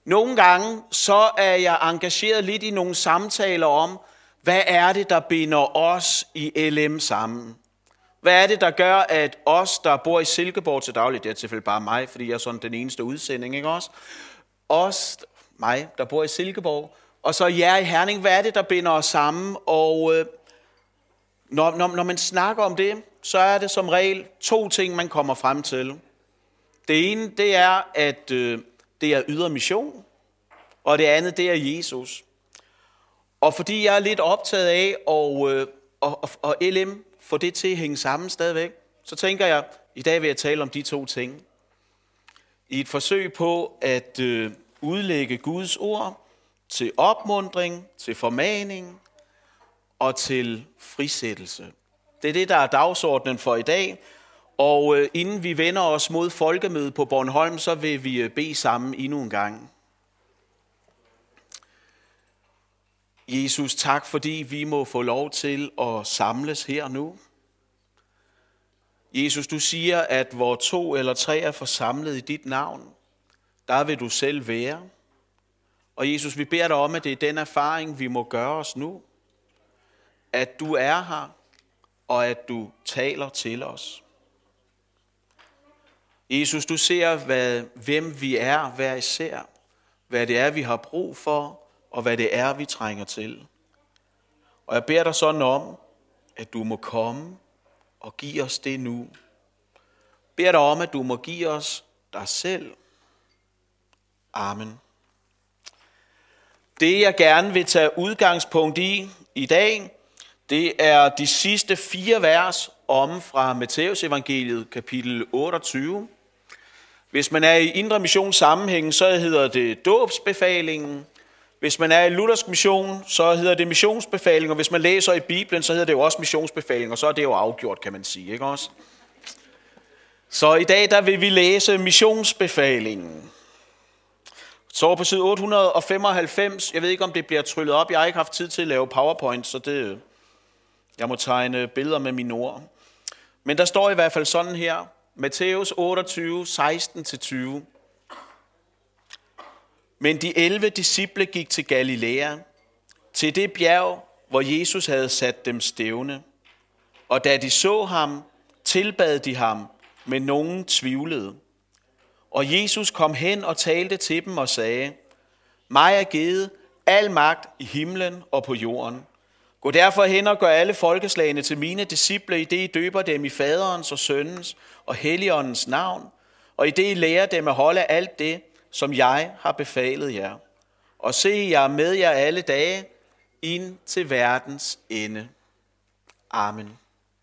Nogle gange så er jeg engageret lidt i nogle samtaler om, hvad er det, der binder os i LM sammen? Hvad er det, der gør, at os, der bor i Silkeborg til daglig, det er selvfølgelig bare mig, fordi jeg er sådan den eneste udsending, ikke også? Os, mig, der bor i Silkeborg, og så jer i Herning, hvad er det, der binder os sammen? Og når man snakker om det, så er det som regel 2 ting, man kommer frem til. Det ene, det er, at det er ydre mission, og det andet, det er Jesus. Og fordi jeg er lidt optaget af og LM får det til at hænge sammen stadigvæk, så tænker jeg, i dag vil jeg tale om de 2 ting. I et forsøg på at udlægge Guds ord til opmuntring, til formaning og til frisættelse. Det er det, der er dagsordenen for i dag. Og inden vi vender os mod folkemødet på Bornholm, så vil vi bede sammen endnu en gang. Jesus, tak fordi vi må få lov til at samles her nu. Jesus, du siger, at hvor 2 eller 3 er forsamlet i dit navn, der vil du selv være. Og Jesus, vi beder dig om, at det er den erfaring, vi må gøre os nu. At du er her, og at du taler til os. Jesus, du ser, hvem vi er hver især, hvad det er, vi har brug for, og hvad det er, vi trænger til. Og jeg beder dig sådan om, at du må komme og give os det nu. Jeg beder dig om, at du må give os dig selv. Amen. Det, jeg gerne vil tage udgangspunkt i dag, det er de sidste 4 vers om fra Matthæus evangeliet, kapitel 28. Hvis man er i Indre Mission sammenhæng, så hedder det dåbsbefalingen. Hvis man er i Luthersk Mission, så hedder det missionsbefaling, og hvis man læser i Bibelen, så hedder det jo også missionsbefaling, og så er det jo afgjort, kan man sige, ikke også? Så i dag, der vil vi læse missionsbefalingen. Så på side 895, jeg ved ikke, om det bliver tryllet op, jeg har ikke haft tid til at lave PowerPoint, så jeg må tegne billeder med mine ord. Men der står i hvert fald sådan her, Matthæus 28, 16-20. Men de 11 disciple gik til Galilea, til det bjerg, hvor Jesus havde sat dem stævne. Og da de så ham, tilbad de ham, men nogen tvivlede. Og Jesus kom hen og talte til dem og sagde, mig er givet al magt i himlen og på jorden. Gå derfor hen og gør alle folkeslagene til mine disciple, i det I døber dem i faderens og sønnens og helligåndens navn, og i det I lærer dem at holde alt det, som jeg har befalet jer. Og se jer med jer alle dage ind til verdens ende. Amen.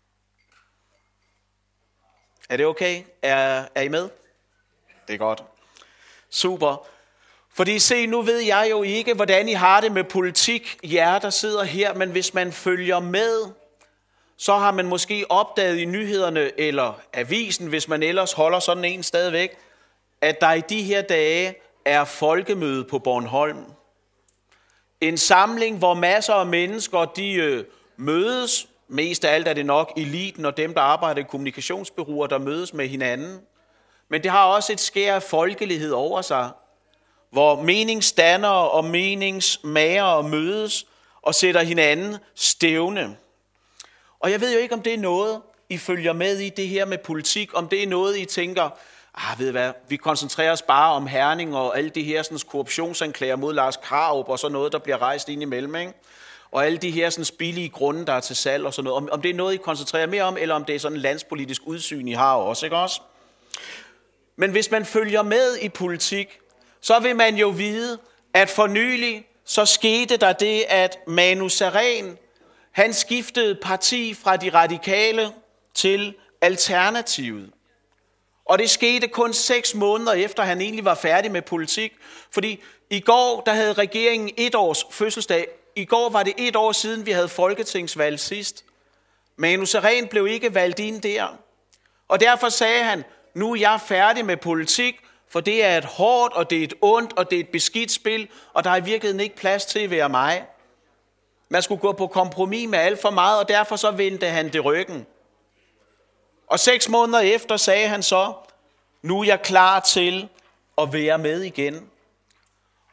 Er det okay? Er I med? Det er godt. Super. Fordi se, nu ved jeg jo ikke, hvordan I har det med politik, jer der sidder her, men hvis man følger med, så har man måske opdaget i nyhederne eller avisen, hvis man ellers holder sådan en stadigvæk, at der i de her dage er folkemøde på Bornholm. En samling, hvor masser af mennesker de mødes. Mest af alt er det nok eliten og dem, der arbejder i kommunikationsbureauer, der mødes med hinanden. Men det har også et skær af folkelighed over sig, hvor meningsdannere og meningsmagere mødes og sætter hinanden stævne. Og jeg ved jo ikke, om det er noget, I følger med i det her med politik, om det er noget, I tænker, ved I hvad, vi koncentrerer os bare om Herning og alle de her sådan, korruptionsanklager mod Lars Krarup og sådan noget, der bliver rejst ind imellem, ikke? Og alle de her sådan, billige grunde, der er til salg og sådan noget. Om det er noget, I koncentrerer mere om, eller om det er sådan en landspolitisk udsyn, I har også, ikke også? Men hvis man følger med i politik, så vil man jo vide, at for nylig så skete der det, at Manu Sareen, han skiftede parti fra de radikale til Alternativet. Og det skete kun 6 måneder efter, han egentlig var færdig med politik. Fordi i går, der havde regeringen 1 års fødselsdag. I går var det 1 år siden, vi havde folketingsvalg sidst. Manu Sareen blev ikke valgt ind der. Og derfor sagde han, nu er jeg færdig med politik, for det er et hårdt, og det er et ondt, og det er et beskidt spil, og der er i virkeligheden ikke plads til at være mig. Man skulle gå på kompromis med alt for meget, og derfor så vendte han det ryggen. Og 6 måneder efter sagde han så, nu er jeg klar til at være med igen.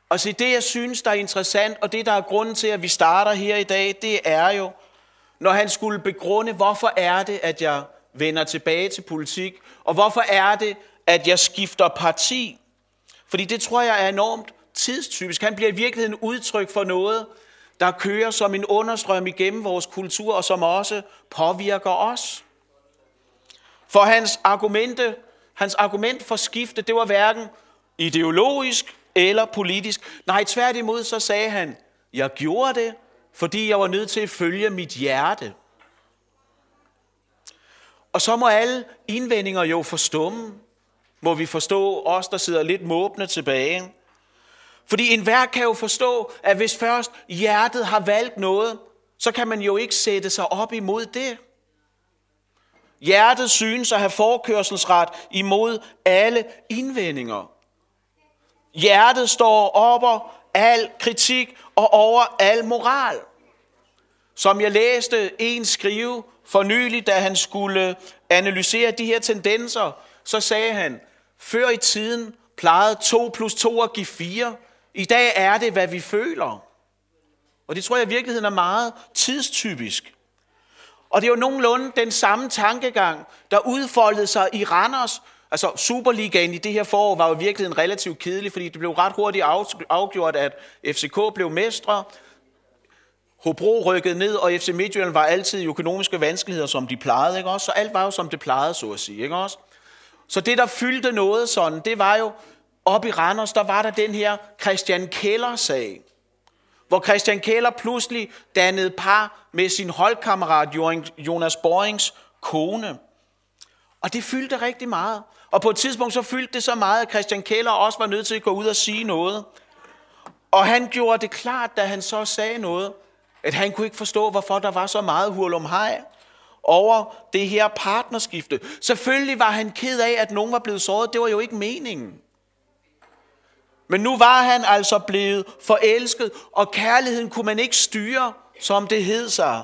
Og så det, jeg synes, der er interessant, og det, der er grunden til, at vi starter her i dag, det er jo, når han skulle begrunde, hvorfor er det, at jeg vender tilbage til politik, og hvorfor er det, at jeg skifter parti. Fordi det tror jeg er enormt tidstypisk. Han bliver i virkeligheden udtryk for noget, der kører som en understrøm igennem vores kultur, og som også påvirker os. For hans argument for skifte, det var hverken ideologisk eller politisk. Nej, tværtimod så sagde han, jeg gjorde det, fordi jeg var nødt til at følge mit hjerte. Og så må alle indvendinger jo forstumme. Må vi forstå os, der sidder lidt måbne tilbage. Fordi enhver kan jo forstå, at hvis først hjertet har valgt noget, så kan man jo ikke sætte sig op imod det. Hjertet synes at have forkørselsret imod alle indvendinger. Hjertet står over al kritik og over al moral. Som jeg læste en skrive for nylig, da han skulle analysere de her tendenser, så sagde han, før i tiden plejede 2 + 2 at give 4. I dag er det, hvad vi føler. Og det tror jeg i virkeligheden er meget tidstypisk. Og det er jo nogenlunde den samme tankegang, der udfoldede sig i Randers. Altså Superligaen i det her forår var jo i virkeligheden relativt kedelig, fordi det blev ret hurtigt afgjort, at FCK blev mestre. Hobro rykkede ned, og FC Midtjylland var altid i økonomiske vanskeligheder, som de plejede, ikke også? Så alt var jo, som det plejede, så at sige, ikke også? Så det, der fyldte noget sådan, det var jo, op i Randers, der var der den her Christian Keller-sag, hvor Christian Keller pludselig dannede par med sin holdkammerat Jonas Borings kone. Og det fyldte rigtig meget. Og på et tidspunkt så fyldte det så meget, at Christian Keller også var nødt til at gå ud og sige noget. Og han gjorde det klart, da han så sagde noget, at han kunne ikke forstå, hvorfor der var så meget hurlumhej over det her partnerskifte. Selvfølgelig var han ked af, at nogen var blevet såret. Det var jo ikke meningen. Men nu var han altså blevet forelsket, og kærligheden kunne man ikke styre, som det hed sig.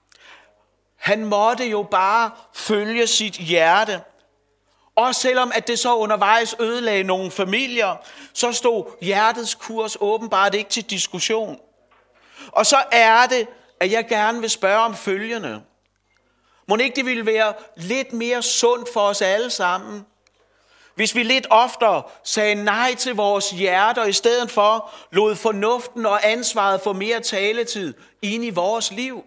Han måtte jo bare følge sit hjerte. Og selvom at det så undervejs ødelagde nogle familier, så stod hjertets kurs åbenbart ikke til diskussion. Og så er det, at jeg gerne vil spørge om følgende. Må ikke det ville være lidt mere sundt for os alle sammen, hvis vi lidt oftere sagde nej til vores hjerter, i stedet for lod fornuften og ansvaret for mere taletid ind i vores liv.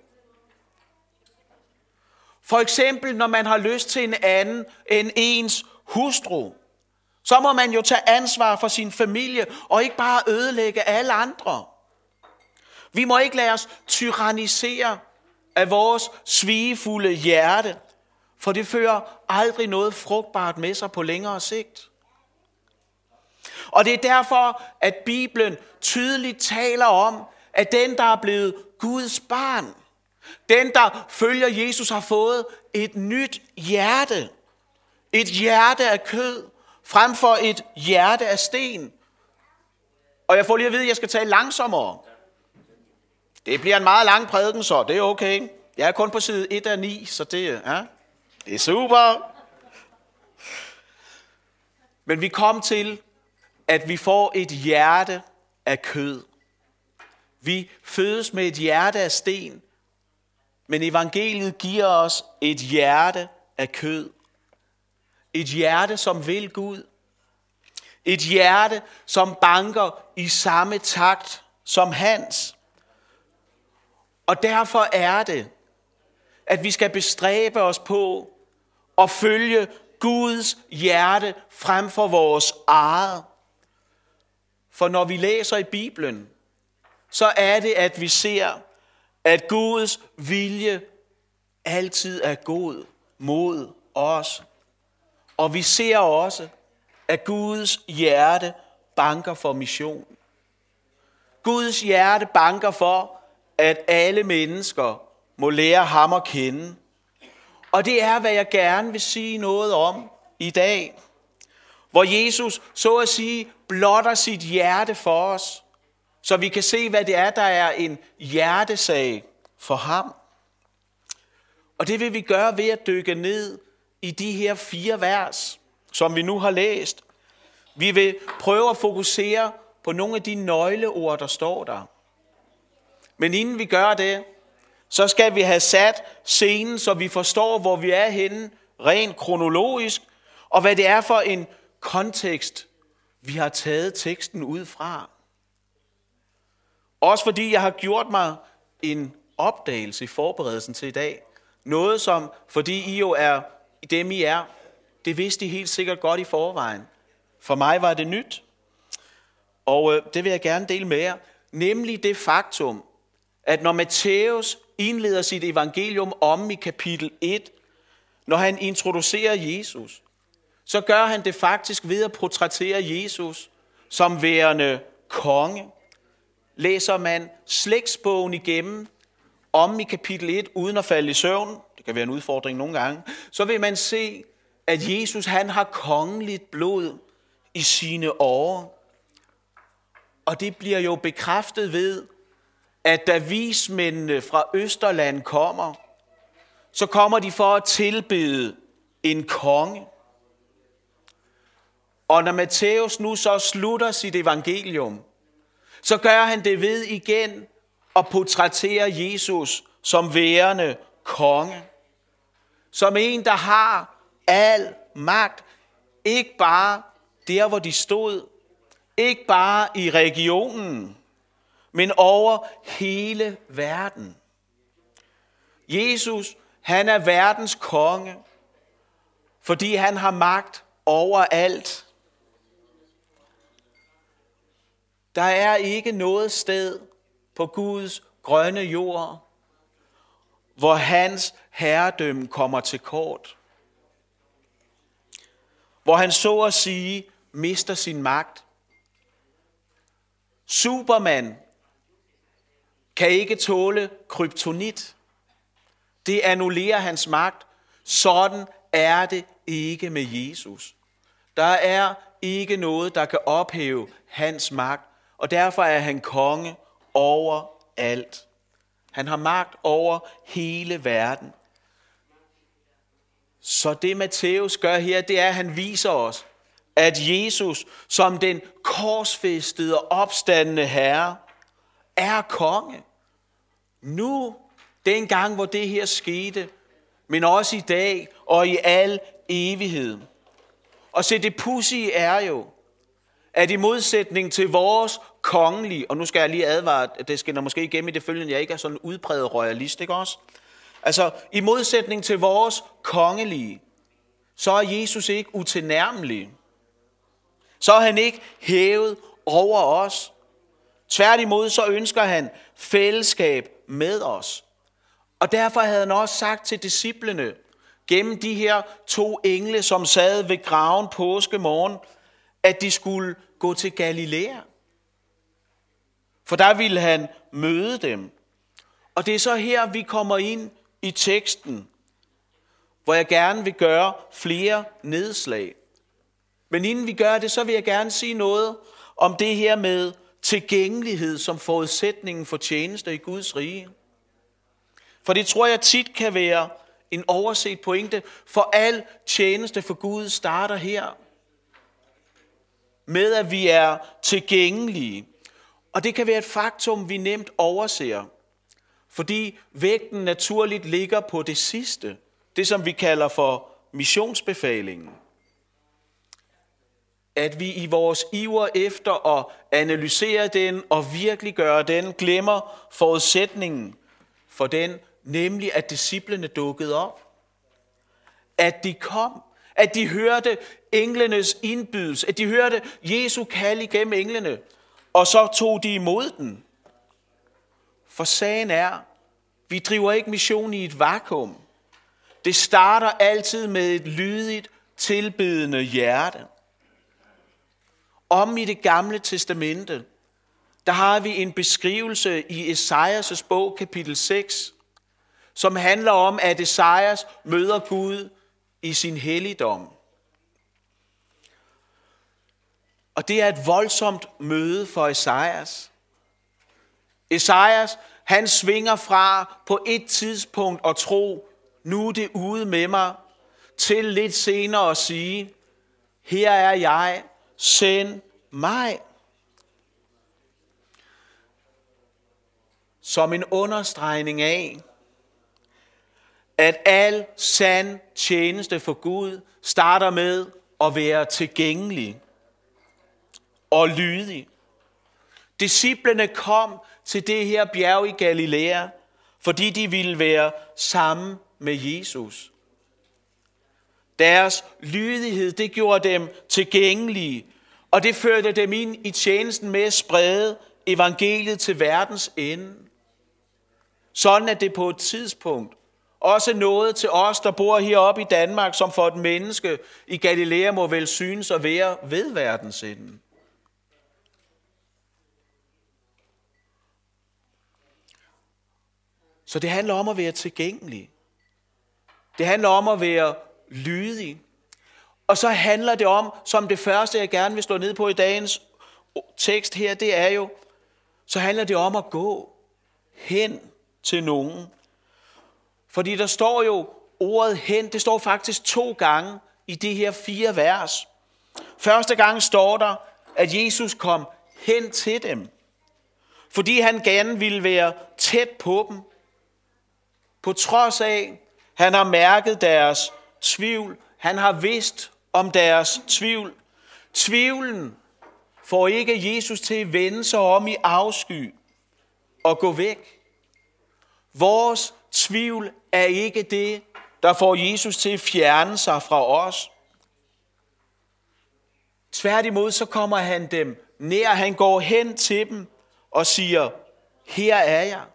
For eksempel, når man har lyst til en anden end ens hustru, så må man jo tage ansvar for sin familie og ikke bare ødelægge alle andre. Vi må ikke lade os tyrannisere af vores svigefulde hjerte, for det fører aldrig noget frugtbart med sig på længere sigt. Og det er derfor, at Bibelen tydeligt taler om, at den, der er blevet Guds barn, den, der følger Jesus, har fået et nyt hjerte. Et hjerte af kød, frem for et hjerte af sten. Og jeg får lige at vide, at jeg skal tale langsommere. Det bliver en meget lang prædiken, så det er okay. Jeg er kun på side 1 af 9, så det er super. Men vi kom til, at vi får et hjerte af kød. Vi fødes med et hjerte af sten, men evangeliet giver os et hjerte af kød. Et hjerte, som vil Gud. Et hjerte, som banker i samme takt som hans. Og derfor er det, at vi skal bestræbe os på at følge Guds hjerte frem for vores eget. For når vi læser i Bibelen, så er det, at vi ser, at Guds vilje altid er god mod os. Og vi ser også, at Guds hjerte banker for mission. Guds hjerte banker for, at alle mennesker må lære ham at kende. Og det er, hvad jeg gerne vil sige noget om i dag. Hvor Jesus, så at sige, blotter sit hjerte for os, så vi kan se, hvad det er, der er en hjertesag for ham. Og det vil vi gøre ved at dykke ned i de her 4 vers, som vi nu har læst. Vi vil prøve at fokusere på nogle af de nøgleord, der står der. Men inden vi gør det, så skal vi have sat scenen, så vi forstår, hvor vi er henne, rent kronologisk, og hvad det er for en kontekst, vi har taget teksten ud fra. Også fordi jeg har gjort mig en opdagelse i forberedelsen til i dag. Noget som, fordi I jo er dem I er, det vidste I helt sikkert godt i forvejen. For mig var det nyt. Og det vil jeg gerne dele med jer. Nemlig det faktum, at når Matthæus indleder sit evangelium om i kapitel 1, når han introducerer Jesus, så gør han det faktisk ved at portrættere Jesus som værende konge. Læser man slægtsbogen igennem om i kapitel 1, uden at falde i søvn, det kan være en udfordring nogle gange, så vil man se, at Jesus han har kongeligt blod i sine årer. Og det bliver jo bekræftet ved, at da vismændene fra Østerland kommer, så kommer de for at tilbede en konge. Og når Matthæus nu så slutter sit evangelium, så gør han det ved igen at portrættere Jesus som værende konge. Som en, der har al magt. Ikke bare der, hvor de stod. Ikke bare i regionen, men over hele verden. Jesus, han er verdens konge, fordi han har magt over alt. Der er ikke noget sted på Guds grønne jord, hvor hans herredømme kommer til kort. Hvor han så at sige mister sin magt. Superman kan ikke tåle kryptonit. Det annullerer hans magt. Sådan er det ikke med Jesus. Der er ikke noget, der kan ophæve hans magt, og derfor er han konge over alt. Han har magt over hele verden. Så det Matthæus gør her, det er, at han viser os, at Jesus som den korsfæstede og opstandne Herre er konge. Nu, den gang, hvor det her skete, men også i dag og i al evighed. Og se, det pudsige er jo, at i modsætning til vores kongelige, og nu skal jeg lige advare, at det skal måske igennem i det følgende, jeg ikke er sådan en udpræget royalist, ikke også? Altså, i modsætning til vores kongelige, så er Jesus ikke utilnærmelig. Så er han ikke hævet over os. Tværtimod så ønsker han fællesskab med os. Og derfor havde han også sagt til disciplene, gennem de her 2 engle, som sad ved graven påskemorgen, at de skulle gå til Galilea. For der ville han møde dem. Og det er så her, vi kommer ind i teksten, hvor jeg gerne vil gøre flere nedslag. Men inden vi gør det, så vil jeg gerne sige noget om det her med tilgængelighed som forudsætningen for tjeneste i Guds rige. For det tror jeg tit kan være en overset pointe, for al tjeneste for Gud starter her. Med at vi er tilgængelige. Og det kan være et faktum, vi nemt overser. Fordi vægten naturligt ligger på det sidste. Det som vi kalder for missionsbefalingen. At vi i vores iver efter at analysere den og virkelig gøre den, glemmer forudsætningen for den, nemlig at disciplene dukkede op. At de kom. At de hørte englenes indbydelse. At de hørte Jesu kald igennem englene. Og så tog de imod den. For sagen er, vi driver ikke mission i et vakuum. Det starter altid med et lydigt, tilbedende hjerte. Om i det gamle testamente, der har vi en beskrivelse i Esajas' bog, kapitel 6, som handler om, at Esajas møder Gud i sin helligdom. Og det er et voldsomt møde for Esajas. Esajas, han svinger fra på et tidspunkt at tro, nu er det ude med mig, til lidt senere at sige, her er jeg, send mig. som en understregning af, at al sand tjeneste for Gud starter med at være tilgængelig og lydig. Disciplene kom til det her bjerg i Galilea, fordi de ville være sammen med Jesus. Deres lydighed, det gjorde dem tilgængelige, og det førte dem ind i tjenesten med at sprede evangeliet til verdens ende. Sådan at det på et tidspunkt også nåede til os, der bor heroppe i Danmark, som for et menneske i Galilea må vel synes at være ved verdens ende. Så det handler om at være tilgængelig. Det handler om at være lydig. Og så handler det om, som det første, jeg gerne vil slå ned på i dagens tekst her, det er jo, så handler det om at gå hen til nogen. Fordi der står jo ordet hen, det står faktisk 2 gange i de her 4 vers. Første gang står der, at Jesus kom hen til dem, fordi han gerne ville være tæt på dem. På trods af, han har mærket deres tvivl, han har vidst om deres tvivl. Tvivlen får ikke Jesus til at vende sig om i afsky og gå væk. Vores tvivl er ikke det, der får Jesus til at fjerne sig fra os. Tværtimod så kommer han dem nær, han går hen til dem og siger, her er jeg.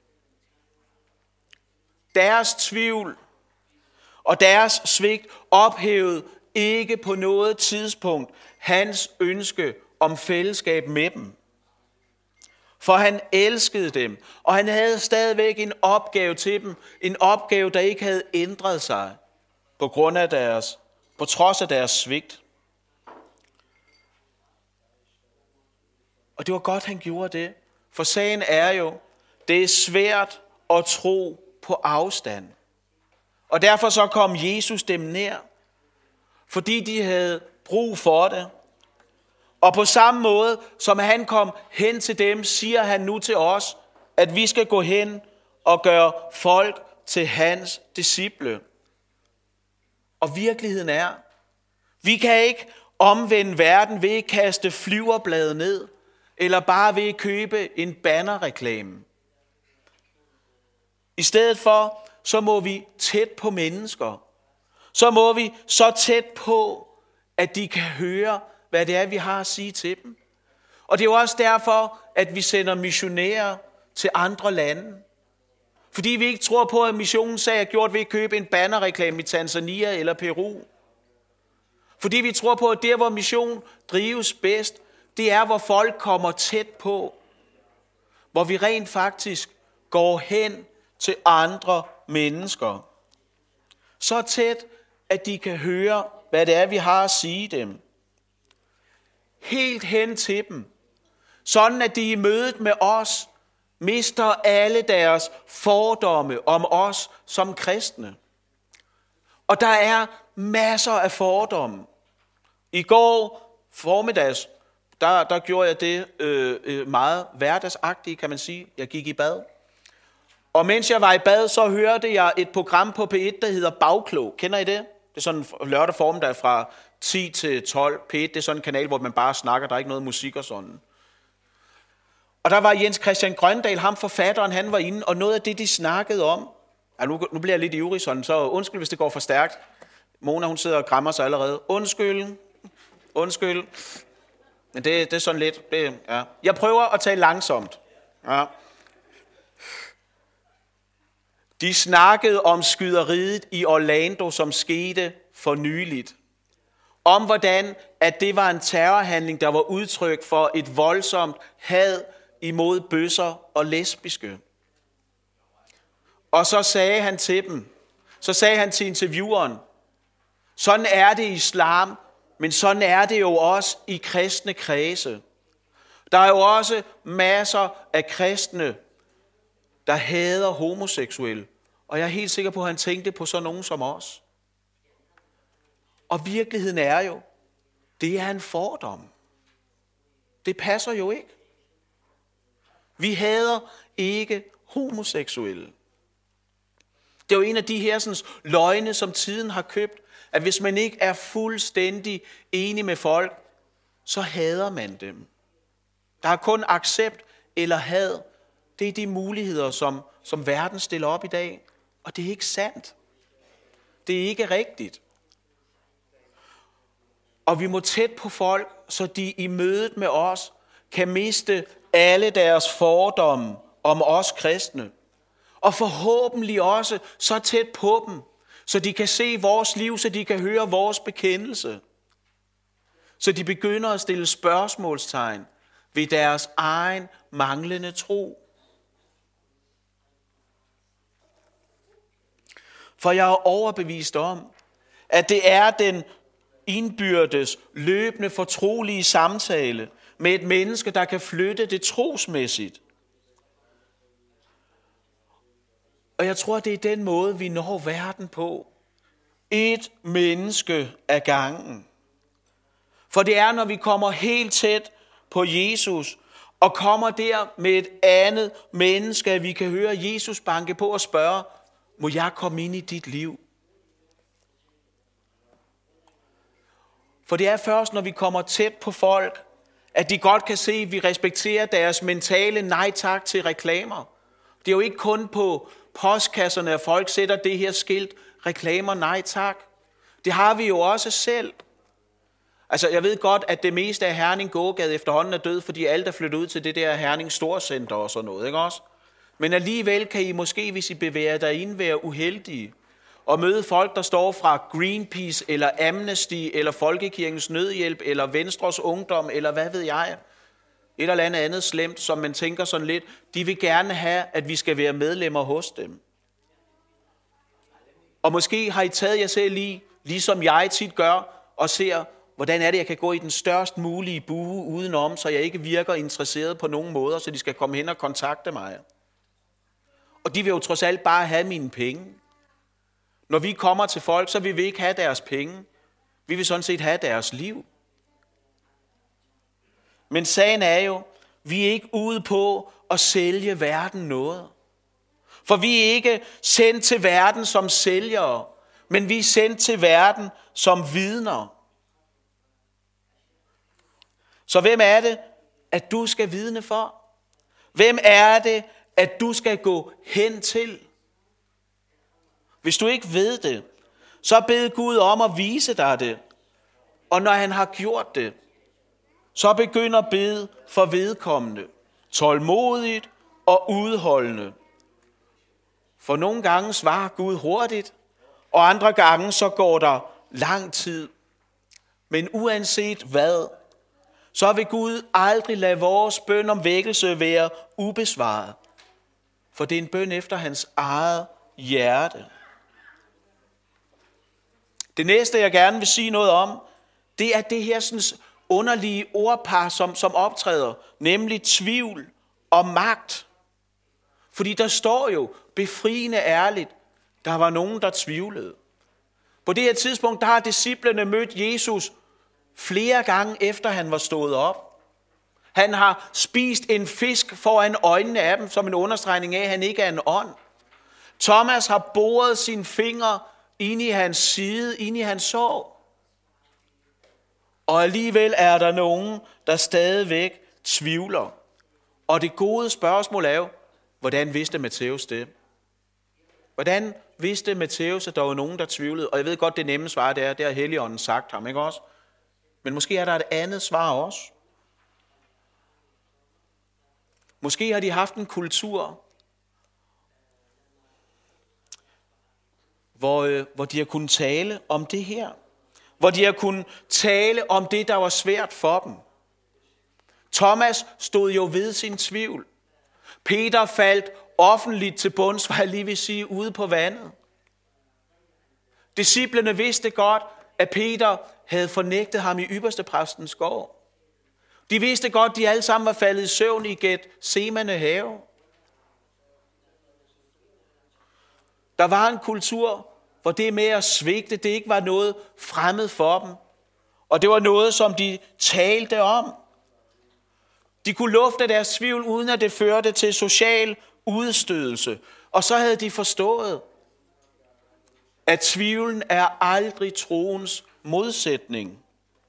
Deres tvivl og deres svigt ophævede ikke på noget tidspunkt hans ønske om fællesskab med dem. For han elskede dem, og han havde stadigvæk en opgave til dem, en opgave, der ikke havde ændret sig på trods af deres svigt. Og det var godt, han gjorde det, for sagen er jo, det er svært at tro på afstand. Og derfor så kom Jesus dem nær, fordi de havde brug for det. Og på samme måde, som han kom hen til dem, siger han nu til os, at vi skal gå hen og gøre folk til hans disciple. Og virkeligheden er, vi kan ikke omvende verden ved at kaste flyverblade ned, eller bare ved at købe en bannerreklame. I stedet for, så må vi tæt på mennesker. Så må vi så tæt på, at de kan høre, hvad det er, vi har at sige til dem. Og det er jo også derfor, at vi sender missionærer til andre lande. Fordi vi ikke tror på, at missionen sag er gjort ved at købe en bannerreklame i Tanzania eller Peru. Fordi vi tror på, at der, hvor mission drives bedst, det er, hvor folk kommer tæt på. Hvor vi rent faktisk går hen til andre mennesker. Så tæt, at de kan høre, hvad det er, vi har at sige dem. Helt hen til dem. Sådan, at de i mødet med os mister alle deres fordomme om os som kristne. Og der er masser af fordomme. I går formiddags, der gjorde jeg det meget hverdagsagtigt, kan man sige. Jeg gik i bad. Og mens jeg var i bad, så hørte jeg et program på P1, der hedder Bagklog. Kender I det? Det er sådan en lørdag formiddag fra 10 til 12. P1, det er sådan en kanal, hvor man bare snakker. Der er ikke noget musik og sådan. Og der var Jens Christian Grøndal, ham forfatteren, han var inde. Og noget af det, de snakkede om... Ja, nu bliver jeg lidt ivrig sådan, så undskyld, hvis det går for stærkt. Mona, hun sidder og græmmer sig allerede. Undskyld. Men det er sådan lidt... Ja. Jeg prøver at tale langsomt. Ja. De snakkede om skyderiet i Orlando, som skete for nyligt. Om hvordan, at det var en terrorhandling, der var udtryk for et voldsomt had imod bøsser og lesbiske. Og så sagde han til intervieweren, sådan er det i islam, men sådan er det jo også i kristne kredse. Der er jo også masser af kristne, der hader homoseksuelle. Og jeg er helt sikker på, at han tænkte på sådan nogen som os. Og virkeligheden er jo, det er en fordom. Det passer jo ikke. Vi hader ikke homoseksuelle. Det er jo en af de her sådan, løgne, som tiden har købt, at hvis man ikke er fuldstændig enig med folk, så hader man dem. Der er kun accept eller had. Det er de muligheder, som verden stiller op i dag. Og det er ikke sandt. Det er ikke rigtigt. Og vi må tæt på folk, så de i mødet med os kan miste alle deres fordomme om os kristne. Og forhåbentlig også så tæt på dem, så de kan se vores liv, så de kan høre vores bekendelse. Så de begynder at stille spørgsmålstegn ved deres egen manglende tro. For jeg er overbevist om, at det er den indbyrdes, løbende, fortrolige samtale med et menneske, der kan flytte det trosmæssigt. Og jeg tror, det er den måde, vi når verden på. Et menneske ad gangen. For det er, når vi kommer helt tæt på Jesus, og kommer der med et andet menneske, at vi kan høre Jesus banke på og spørge, må jeg komme ind i dit liv? For det er først, når vi kommer tæt på folk, at de godt kan se, at vi respekterer deres mentale nej tak til reklamer. Det er jo ikke kun på postkasserne, at folk sætter det her skilt, reklamer nej tak. Det har vi jo også selv. Altså, jeg ved godt, at det meste af Herning gågade efterhånden er død, fordi alle er flyttet ud til det der Herning Storcenter og sådan noget, ikke også? Men alligevel kan I måske, hvis I bevæger dig være uheldige, og møde folk, der står fra Greenpeace, eller Amnesty, eller Folkekirkens Nødhjælp, eller Venstres Ungdom, eller hvad ved jeg. Et eller andet slemt, som man tænker sådan lidt, de vil gerne have, at vi skal være medlemmer hos dem. Og måske har I taget jer selv i, ligesom jeg tit gør, og ser, hvordan er det, jeg kan gå i den størst mulige bue udenom, så jeg ikke virker interesseret på nogen måder, så de skal komme hen og kontakte mig. Og de vil jo trods alt bare have mine penge. Når vi kommer til folk, så vil vi ikke have deres penge. Vi vil sådan set have deres liv. Men sagen er jo, vi er ikke ude på at sælge verden noget. For vi er ikke sendt til verden som sælgere, men vi er sendt til verden som vidner. Så hvem er det, at du skal vidne for? Hvem er det, at du skal gå hen til? Hvis du ikke ved det, så bed Gud om at vise dig det. Og når han har gjort det, så begynd at bede for vedkommende, tålmodigt og udholdende. For nogle gange svarer Gud hurtigt, og andre gange så går der lang tid. Men uanset hvad, så vil Gud aldrig lade vores bøn om vækkelse være ubesvaret. For det er en bøn efter hans eget hjerte. Det næste, jeg gerne vil sige noget om, det er det her sådan underlige ordpar, som optræder, nemlig tvivl og magt. Fordi der står jo befriende ærligt, der var nogen, der tvivlede. På det her tidspunkt, der har disciplene mødt Jesus flere gange efter han var stået op. Han har spist en fisk foran øjnene af dem, som en understregning af, at han ikke er en ånd. Thomas har boret sine fingre ind i hans side, ind i hans sår. Og alligevel er der nogen, der stadigvæk tvivler. Og det gode spørgsmål er jo, hvordan vidste Matthæus det? Hvordan vidste Matthæus, at der var nogen, der tvivlede? Og jeg ved godt, det nemme svar det har Helligånden sagt ham, ikke også? Men måske er der et andet svar også. Måske har de haft en kultur, hvor de har kunnet tale om det her. Hvor de har kunnet tale om det, der var svært for dem. Thomas stod jo ved sin tvivl. Peter faldt offentligt til bunds, var jeg lige vil sige, ude på vandet. Disciplene vidste godt, at Peter havde fornægtet ham i ypperstepræstens gård. De vidste godt, at de alle sammen var faldet i søvn i Getsemane have. Der var en kultur, hvor det med at svigte, det ikke var noget fremmed for dem. Og det var noget, som de talte om. De kunne lufte deres tvivl, uden at det førte til social udstødelse. Og så havde de forstået, at tvivlen er aldrig troens modsætning.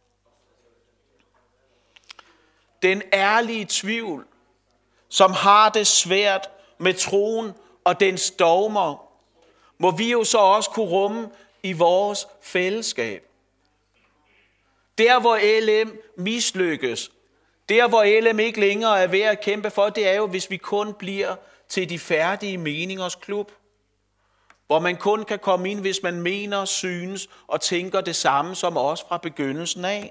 Den ærlige tvivl, som har det svært med troen og dens dogmer, må vi jo så også kunne rumme i vores fællesskab. Der hvor LM mislykkes, der hvor LM ikke længere er ved at kæmpe for, det er jo, hvis vi kun bliver til de færdige meningers klub. Hvor man kun kan komme ind, hvis man mener, synes og tænker det samme som os fra begyndelsen af.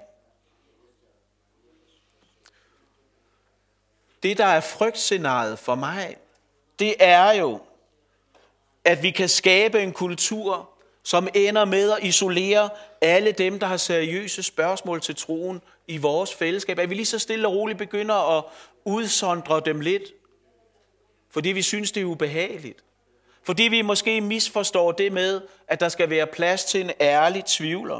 Det, der er frygtscenariet for mig, det er jo, at vi kan skabe en kultur, som ender med at isolere alle dem, der har seriøse spørgsmål til troen i vores fællesskab. At vi lige så stille og roligt begynder at udsondre dem lidt, fordi vi synes, det er ubehageligt. Fordi vi måske misforstår det med, at der skal være plads til en ærlig tvivler.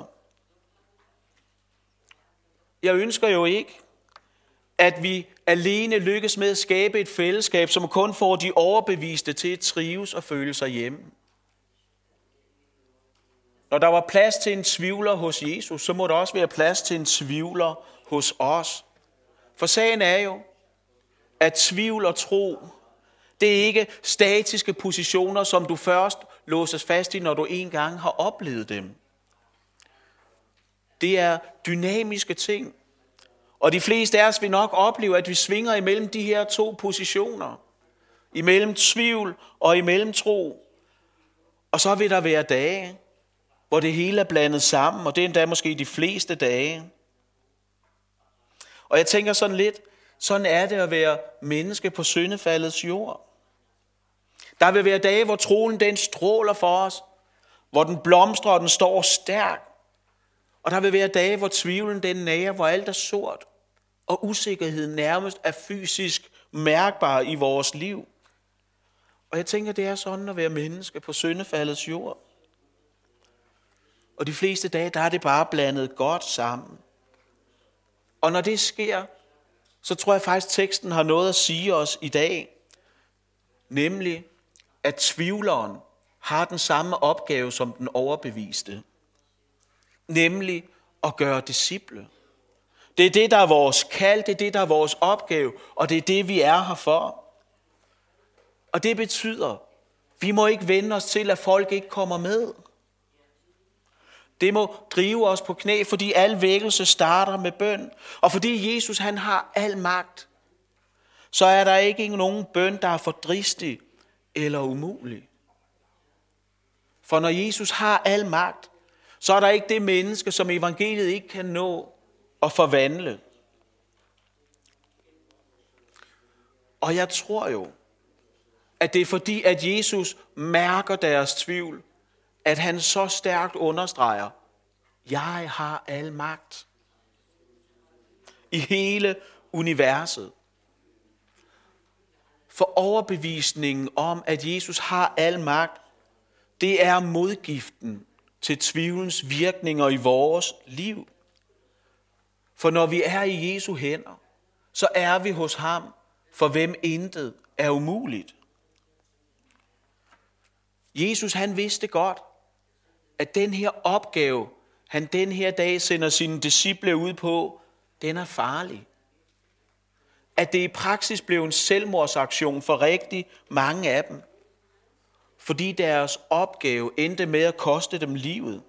Jeg ønsker jo ikke, at vi alene lykkes med at skabe et fællesskab, som kun får de overbeviste til at trives og føle sig hjemme. Når der var plads til en tvivler hos Jesus, så må der også være plads til en tvivler hos os. For sagen er jo, at tvivl og tro, det er ikke statiske positioner, som du først låses fast i, når du en gang har oplevet dem. Det er dynamiske ting. Og de fleste af os vil nok opleve, at vi svinger imellem de her to positioner. Imellem tvivl og imellem tro. Og så vil der være dage, hvor det hele er blandet sammen, og det er endda måske de fleste dage. Og jeg tænker sådan lidt, sådan er det at være menneske på syndefaldets jord. Der vil være dage, hvor troen den stråler for os, hvor den blomstrer og den står stærk. Og der vil være dage, hvor tvivlen den nager, hvor alt er sort, og usikkerheden nærmest er fysisk mærkbar i vores liv. Og jeg tænker, det er sådan at være menneske på syndefaldets jord. Og de fleste dage, der er det bare blandet godt sammen. Og når det sker, så tror jeg faktisk, teksten har noget at sige os i dag. Nemlig, at tvivleren har den samme opgave som den overbeviste. Nemlig at gøre disciple. Det er det, der er vores kald, det er det, der er vores opgave, og det er det, vi er her for. Og det betyder, vi må ikke vende os til, at folk ikke kommer med. Det må drive os på knæ, fordi al vækkelse starter med bøn. Og fordi Jesus han har al magt, så er der ikke nogen bøn, der er for dristig eller umulig. For når Jesus har al magt, så er der ikke det menneske, som evangeliet ikke kan nå at forvandle. Og jeg tror jo, at det er fordi, at Jesus mærker deres tvivl, at han så stærkt understreger, jeg har al magt i hele universet. For overbevisningen om, at Jesus har al magt, det er modgiften til tvivlens virkninger i vores liv. For når vi er i Jesu hænder, så er vi hos ham, for hvem intet er umuligt. Jesus han vidste godt, at den her opgave, han den her dag sender sine disciple ud på, den er farlig. At det i praksis blev en selvmordsaktion for rigtig mange af dem, fordi deres opgave endte med at koste dem livet.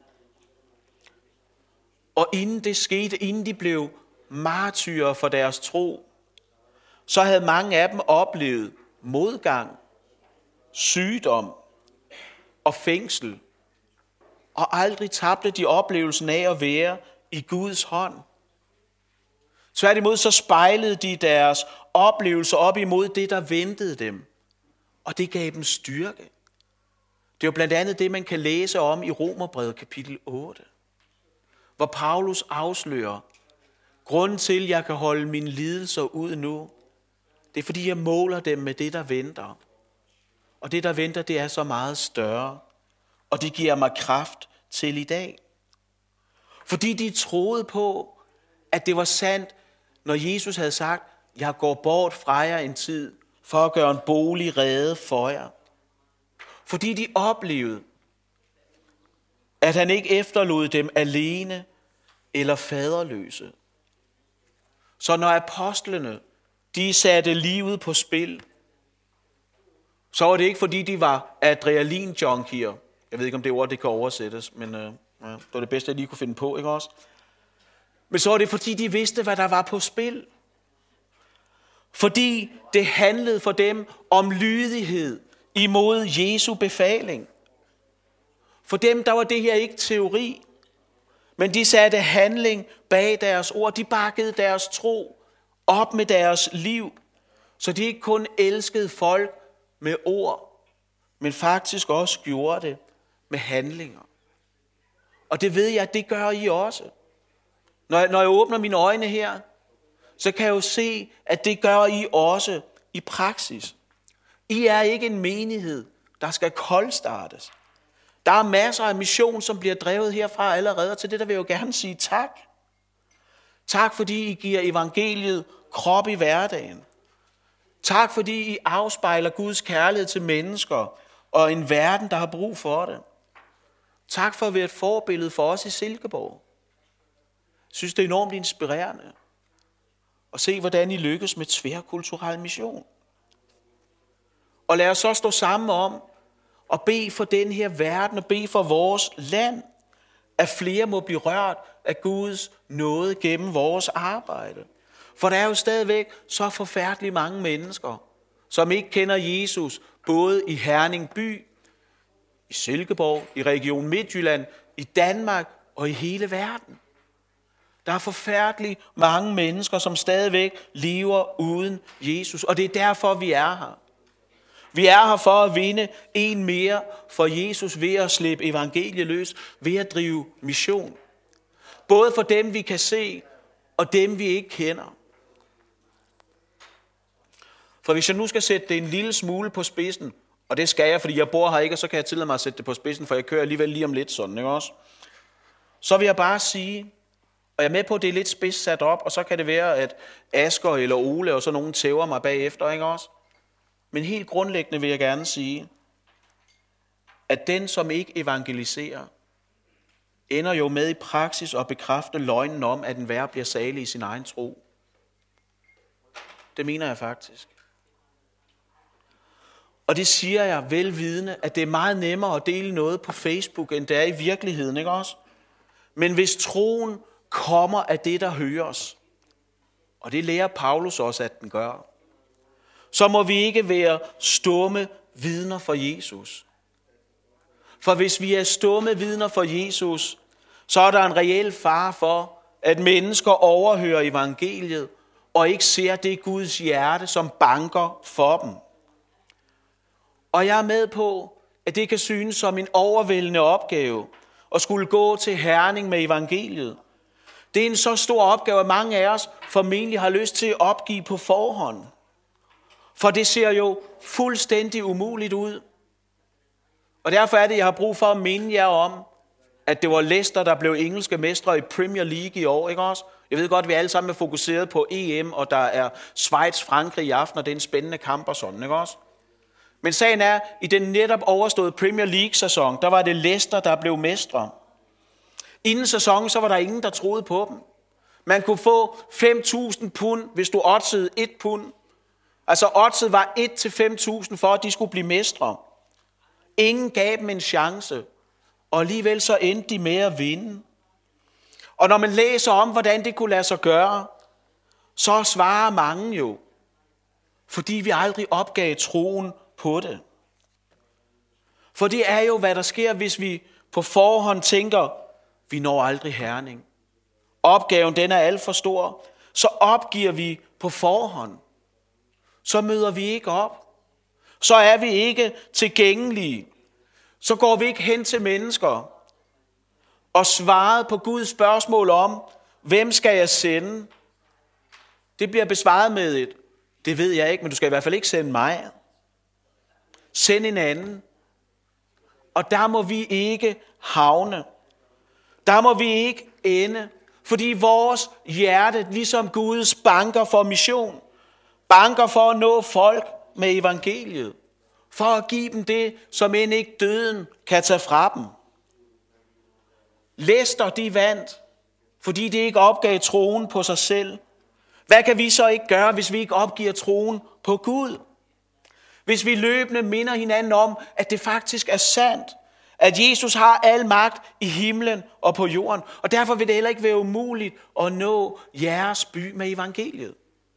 Og inden det skete, inden de blev martyrer for deres tro, så havde mange af dem oplevet modgang, sygdom og fængsel. Og aldrig tabte de oplevelsen af at være i Guds hånd. Tværtimod så spejlede de deres oplevelser op imod det, der ventede dem. Og det gav dem styrke. Det er jo blandt andet det, man kan læse om i Romerbrevet kapitel 8. Hvor Paulus afslører, grunden til, at jeg kan holde mine lidelser ud nu, det er fordi, jeg måler dem med det, der venter. Og det, der venter, det er så meget større. Og det giver mig kraft til i dag. Fordi de troede på, at det var sandt, når Jesus havde sagt, jeg går bort fra jer en tid, for at gøre en bolig rede for jer. Fordi de oplevede, at han ikke efterlod dem alene eller faderløse. Så når apostlene, de satte livet på spil, så var det ikke fordi, de var adrenalin-junkier. Jeg ved ikke, om det ord det kan oversættes, men det var det bedste, jeg lige kunne finde på, ikke også? Men så var det fordi, de vidste, hvad der var på spil. Fordi det handlede for dem om lydighed imod Jesu befaling. For dem, der var det her ikke teori, men de satte handling bag deres ord. De bakkede deres tro op med deres liv, så de ikke kun elskede folk med ord, men faktisk også gjorde det med handlinger. Og det ved jeg, at det gør I også. Når jeg åbner mine øjne her, så kan jeg jo se, at det gør I også i praksis. I er ikke en menighed, der skal koldstartes. Der er masser af mission, som bliver drevet herfra allerede, og til det der vil jeg jo gerne sige tak. Tak fordi I giver evangeliet krop i hverdagen. Tak fordi I afspejler Guds kærlighed til mennesker og en verden, der har brug for det. Tak for at være et forbillede for os i Silkeborg. Jeg synes, det er enormt inspirerende at se, hvordan I lykkes med tværkulturel mission. Og lad os så stå sammen om at bede for den her verden og bede for vores land, at flere må blive rørt af Guds nåde gennem vores arbejde. For der er jo stadigvæk så forfærdeligt mange mennesker, som ikke kender Jesus, både i Herning by, i Silkeborg, i Region Midtjylland, i Danmark og i hele verden. Der er forfærdeligt mange mennesker, som stadigvæk lever uden Jesus, og det er derfor, vi er her. Vi er her for at vinde en mere for Jesus ved at slippe evangeliet løs, ved at drive mission. Både for dem, vi kan se, og dem, vi ikke kender. For hvis jeg nu skal sætte det en lille smule på spidsen, og det skal jeg, fordi jeg bor her ikke, og så kan jeg tillade mig at sætte det på spidsen, for jeg kører alligevel lige om lidt sådan, ikke også? Så vil jeg bare sige, og jeg er med på, at det er lidt spids sat op, og så kan det være, at Asger eller Ole og så nogen tæver mig bagefter, ikke også? Men helt grundlæggende vil jeg gerne sige, at den, som ikke evangeliserer, ender jo med i praksis at bekræfte løgnen om, at enhver bliver salig i sin egen tro. Det mener jeg faktisk. Og det siger jeg velvidende, at det er meget nemmere at dele noget på Facebook, end det er i virkeligheden, ikke også? Men hvis troen kommer af det, der høres, og det lærer Paulus også, at den gør, så må vi ikke være stumme vidner for Jesus. For hvis vi er stumme vidner for Jesus, så er der en reel fare for, at mennesker overhører evangeliet, og ikke ser det Guds hjerte, som banker for dem. Og jeg er med på, at det kan synes som en overvældende opgave, at skulle gå til Herning med evangeliet. Det er en så stor opgave, at mange af os formentlig har lyst til at opgive på forhånd. For det ser jo fuldstændig umuligt ud. Og derfor er det, jeg har brug for at minde jer om, at det var Leicester, der blev engelske mestre i Premier League i år, ikke også? Jeg ved godt, at vi alle sammen er fokuseret på EM, og der er Schweiz-Frankrig i aften, og det er en spændende kamp og sådan, ikke også? Men sagen er, i den netop overståede Premier League-sæson, der var det Leicester, der blev mestre. Inden sæsonen, så var der ingen, der troede på dem. Man kunne få 5.000 pund, hvis du oddsede 1 pund. Altså oddset var 1 til 5.000 for, at de skulle blive mestre. Ingen gav dem en chance, og alligevel så endte de med at vinde. Og når man læser om, hvordan det kunne lade sig gøre, så svarer mange jo, fordi vi aldrig opgav troen på det. For det er jo, hvad der sker, hvis vi på forhånd tænker, vi når aldrig Herning. Opgaven den er alt for stor, så opgiver vi på forhånd. Så møder vi ikke op. Så er vi ikke tilgængelige. Så går vi ikke hen til mennesker og svaret på Guds spørgsmål om, hvem skal jeg sende? Det bliver besvaret med et, det ved jeg ikke, men du skal i hvert fald ikke sende mig. Send en anden. Og der må vi ikke havne. Der må vi ikke ende, fordi vores hjerte, ligesom Guds banker for mission, banker for at nå folk med evangeliet. For at give dem det, som end ikke døden kan tage fra dem. Læster de vandt, fordi de ikke opgav troen på sig selv. Hvad kan vi så ikke gøre, hvis vi ikke opgiver troen på Gud? Hvis vi løbende minder hinanden om, at det faktisk er sandt. At Jesus har al magt i himlen og på jorden. Og derfor vil det heller ikke være umuligt at nå jeres by med evangeliet.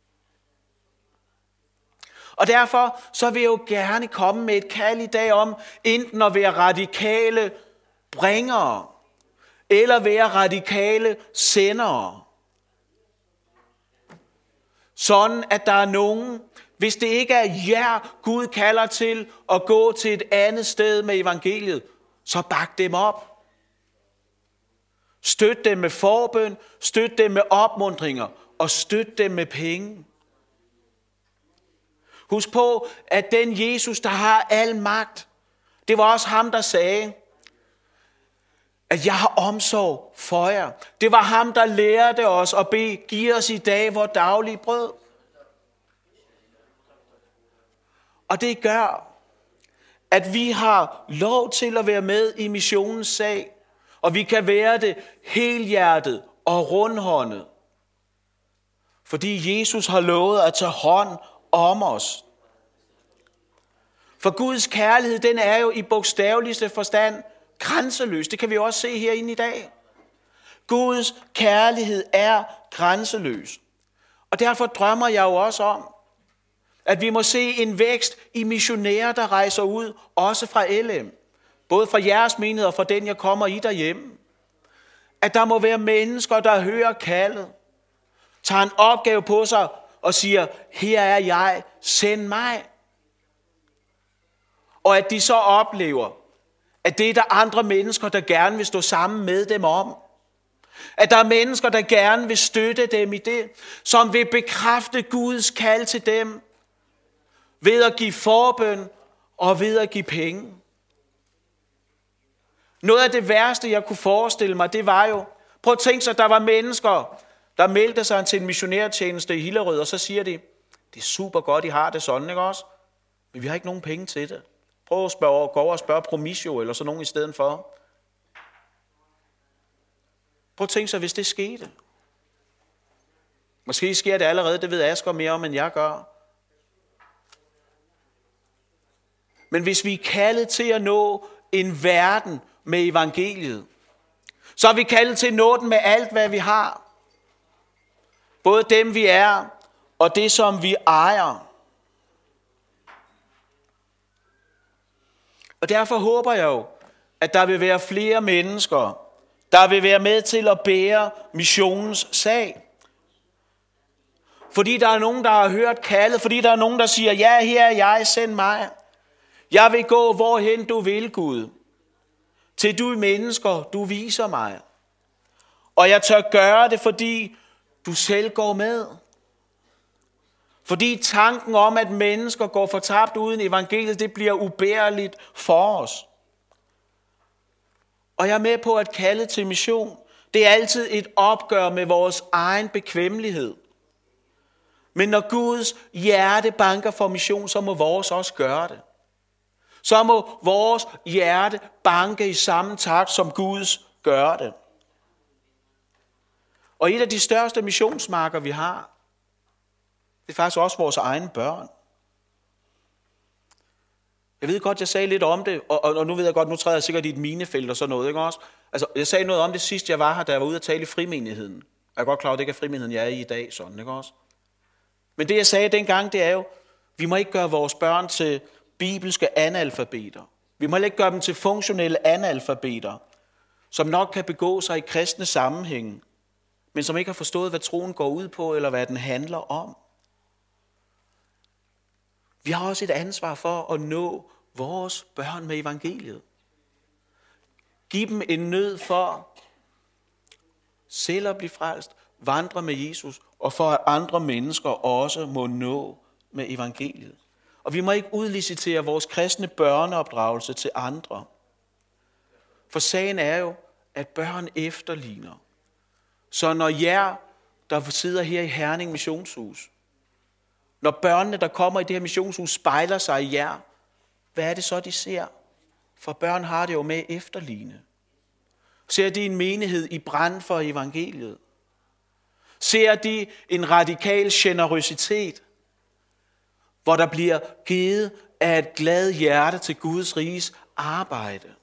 Og derfor så vil jeg jo gerne komme med et kald i dag om, enten at være radikale bringere, eller være radikale sendere. Sådan at der er nogen, hvis det ikke er jer, Gud kalder til at gå til et andet sted med evangeliet, så bak dem op. Støt dem med forbøn, støt dem med opmuntringer og støt dem med penge. Husk på, at den Jesus, der har al magt, det var også ham, der sagde, at jeg har omsorg for jer. Det var ham, der lærte os at bede, giv os i dag vores daglige brød. Og det gør, at vi har lov til at være med i missionens sag, og vi kan være det helhjertet og rundhåndet. Fordi Jesus har lovet at tage hånd om os. For Guds kærlighed, den er jo i bogstaveligste forstand grænseløs. Det kan vi også se herinde i dag. Guds kærlighed er grænseløs. Og derfor drømmer jeg jo også om, at vi må se en vækst i missionærer, der rejser ud, også fra LM. Både fra jeres menighed og fra den, jeg kommer i derhjemme. At der må være mennesker, der hører kaldet, tager en opgave på sig og siger, her er jeg, send mig. Og at de så oplever, at det er der andre mennesker, der gerne vil stå sammen med dem om. At der er mennesker, der gerne vil støtte dem i det, som vil bekræfte Guds kald til dem, ved at give forbøn og ved at give penge. Noget af det værste, jeg kunne forestille mig, det var jo, prøv at tænke sig, at der var mennesker, der meldte sig til en missionærtjeneste i Hillerød, og så siger de, det er super godt, I har det sådan, ikke også? Men vi har ikke nogen penge til det. Prøv at gå over og spørge Promisio eller sådan nogen i stedet for. Prøv at tænke sig, hvis det skete. Måske sker det allerede, det ved Asger mere om, end jeg gør. Men hvis vi er kaldet til at nå en verden med evangeliet, så er vi kaldet til at nå den med alt, hvad vi har. Både dem, vi er, og det, som vi ejer. Og derfor håber jeg jo, at der vil være flere mennesker, der vil være med til at bære missionens sag. Fordi der er nogen, der har hørt kaldet, fordi der er nogen, der siger, ja, her er jeg, send mig. Jeg vil gå, hvorhen du vil, Gud. Til du mennesker, du viser mig. Og jeg tør gøre det, fordi du selv går med. Fordi tanken om, at mennesker går fortabt uden evangeliet, det bliver ubærligt for os. Og jeg er med på at kalde til mission. Det er altid et opgør med vores egen bekvemmelighed. Men når Guds hjerte banker for mission, så må vores også gøre det. Så må vores hjerte banke i samme takt, som Guds gør det. Og et af de største missionsmarker, vi har, det er faktisk også vores egne børn. Jeg ved godt, jeg sagde lidt om det, og nu ved jeg godt, nu træder jeg sikkert i et minefelt og sådan noget, ikke også? Altså, jeg sagde noget om det sidst, jeg var her, da jeg var ude at tale i frimenigheden. Jeg er godt klar, at det ikke er frimenigheden, jeg er i dag, sådan, ikke også? Men det, jeg sagde dengang, det er jo, vi må ikke gøre vores børn til bibelske analfabeter. Vi må ikke gøre dem til funktionelle analfabeter, som nok kan begå sig i kristne sammenhænge, men som ikke har forstået, hvad troen går ud på, eller hvad den handler om. Vi har også et ansvar for at nå vores børn med evangeliet. Giv dem en nød for selv at blive frelst, vandre med Jesus, og for at andre mennesker også må nå med evangeliet. Og vi må ikke udlicitere vores kristne børneopdragelse til andre. For sagen er jo, at børn efterligner. Så når jer, der sidder her i Herning Missionshus, Når børnene, der kommer i det her missionshus, spejler sig i jer, hvad er det så, de ser? For børn har det jo med efterligne. Ser de en menighed i brand for evangeliet? Ser de en radikal generøsitet, hvor der bliver givet af et glad hjerte til Guds riges arbejde?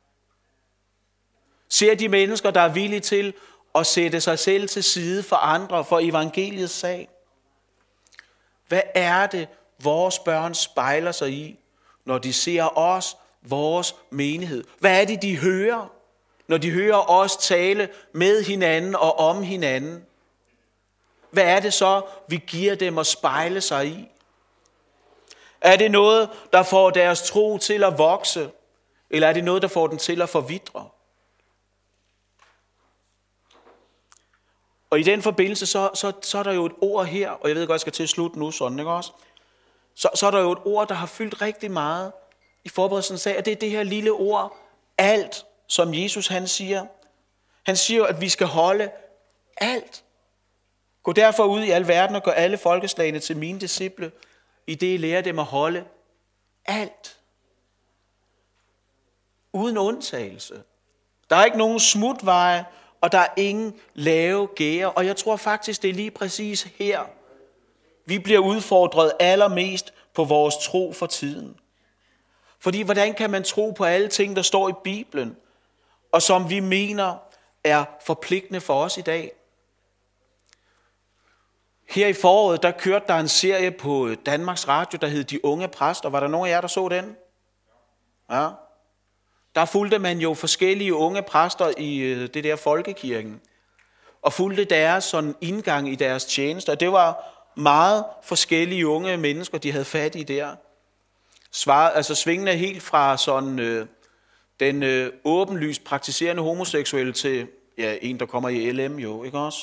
Ser de mennesker, der er villige til at sætte sig selv til side for andre, for evangeliets sag? Hvad er det, vores børn spejler sig i, når de ser os, vores menighed? Hvad er det, de hører, når de hører os tale med hinanden og om hinanden? Hvad er det så, vi giver dem at spejle sig i? Er det noget, der får deres tro til at vokse? Eller er det noget, der får den til at forvitre? Og i den forbindelse, så er der jo et ord her, og jeg ved godt, jeg skal til at slutte nu, sådan, ikke også? Så er der jo et ord, der har fyldt rigtig meget i forberedelsen af, at det er det her lille ord, alt, som Jesus han siger. Han siger, at vi skal holde alt. Gå derfor ud i al verden og gør alle folkeslagene til mine disciple, i det I lærer dem at holde alt. Uden undtagelse. Der er ikke nogen smutveje, og der er ingen lave gære. Og jeg tror faktisk, det er lige præcis her, vi bliver udfordret allermest på vores tro for tiden. Fordi hvordan kan man tro på alle ting, der står i Bibelen, og som vi mener er forpligtende for os i dag? Her i foråret, der kørte der en serie på Danmarks Radio, der hed De Unge Præster. Var der nogen af jer, der så den? Ja. Der fulgte man jo forskellige unge præster i det der folkekirken, og fulgte deres sådan indgang i deres tjenester. Det var meget forskellige unge mennesker, de havde fat i der. Svingende helt fra sådan den åbenlyst praktiserende homoseksuelle til en, der kommer i LM jo, ikke også?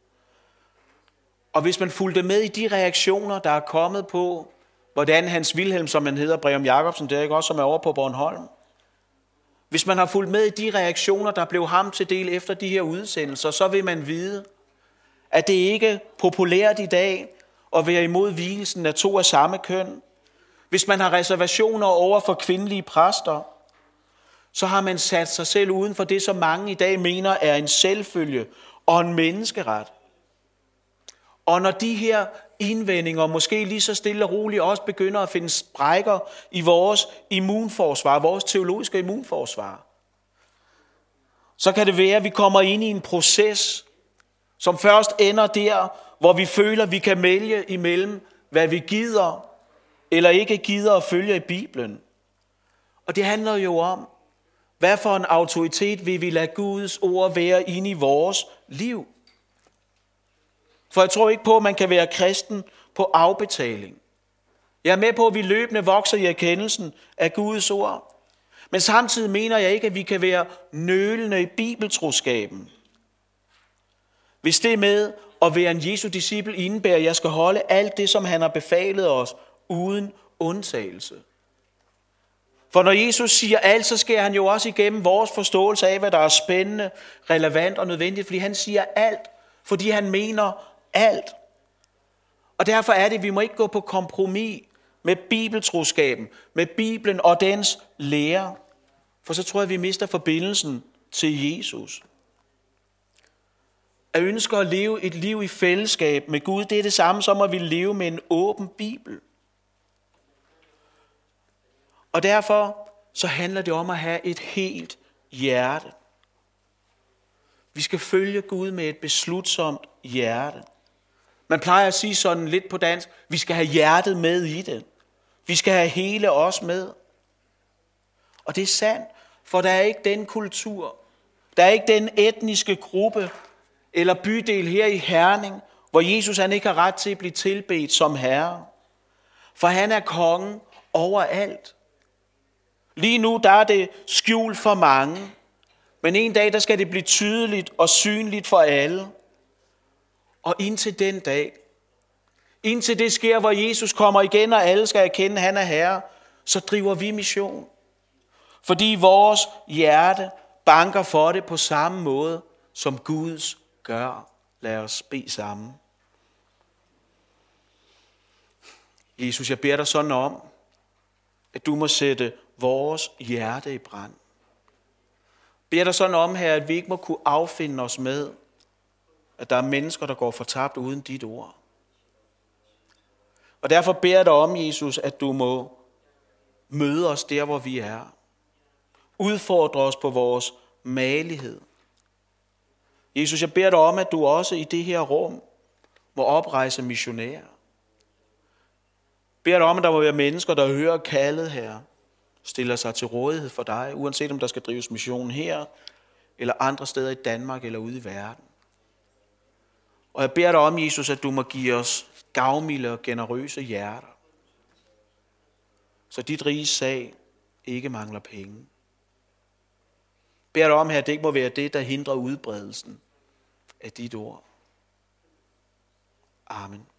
Og hvis man fulgte med i de reaktioner, der er kommet på, hvordan Hans Wilhelm, som man hedder, Breum Jacobsen, der ikke også, som er over på Bornholm. Hvis man har fulgt med i de reaktioner, der blev ham til del efter de her udsendelser, så vil man vide, at det ikke er populært i dag at være imod vielsen af to af samme køn. Hvis man har reservationer over for kvindelige præster, så har man sat sig selv uden for det, som mange i dag mener er en selvfølge og en menneskeret. Og når de her indvendinger måske lige så stille og roligt også begynder at finde sprækker i vores immunforsvar, vores teologiske immunforsvar, så kan det være, at vi kommer ind i en proces, som først ender der, hvor vi føler, at vi kan vælge imellem, hvad vi gider eller ikke gider at følge i Bibelen. Og det handler jo om, hvad for en autoritet vil vi lade Guds ord være inde i vores liv. For jeg tror ikke på, at man kan være kristen på afbetaling. Jeg er med på, at vi løbende vokser i erkendelsen af Guds ord. Men samtidig mener jeg ikke, at vi kan være nølende i bibeltroskaben. Hvis det med at være en Jesu disciple indebærer, at jeg skal holde alt det, som han har befalet os, uden undtagelse. For når Jesus siger alt, så sker han jo også igennem vores forståelse af, hvad der er spændende, relevant og nødvendigt. Fordi han siger alt, fordi han mener alt. Og derfor er det, at vi må ikke gå på kompromis med bibeltroskaben, med Bibelen og dens lære. For så tror jeg, at vi mister forbindelsen til Jesus. At ønske at leve et liv i fællesskab med Gud, det er det samme som at vi leve med en åben Bibel. Og derfor så handler det om at have et helt hjerte. Vi skal følge Gud med et beslutsomt hjerte. Man plejer at sige sådan lidt på dansk, vi skal have hjertet med i det. Vi skal have hele os med. Og det er sandt, for der er ikke den kultur, der er ikke den etniske gruppe eller bydel her i Herning, hvor Jesus han ikke har ret til at blive tilbedt som herre. For han er kongen overalt. Lige nu der er det skjult for mange, men en dag der skal det blive tydeligt og synligt for alle. Og indtil den dag, indtil det sker, hvor Jesus kommer igen, og alle skal erkende, at han er herre, så driver vi mission. Fordi vores hjerte banker for det på samme måde, som Guds gør. Lad os bede sammen. Jesus, jeg beder dig sådan om, at du må sætte vores hjerte i brand. Beder dig sådan om, her, at vi ikke må kunne affinde os med, at der er mennesker, der går fortabt uden dit ord. Og derfor beder jeg dig om, Jesus, at du må møde os der, hvor vi er. Udfordre os på vores magelighed. Jesus, jeg beder dig om, at du også i det her rum må oprejse missionærer. Beder dig om, at der må være mennesker, der hører kaldet her, stiller sig til rådighed for dig, uanset om der skal drives mission her, eller andre steder i Danmark eller ude i verden. Og jeg beder dig om, Jesus, at du må give os gavmilde og generøse hjerter, så dit riges sag ikke mangler penge. Jeg beder dig om her, at det ikke må være det, der hindrer udbredelsen af dit ord. Amen.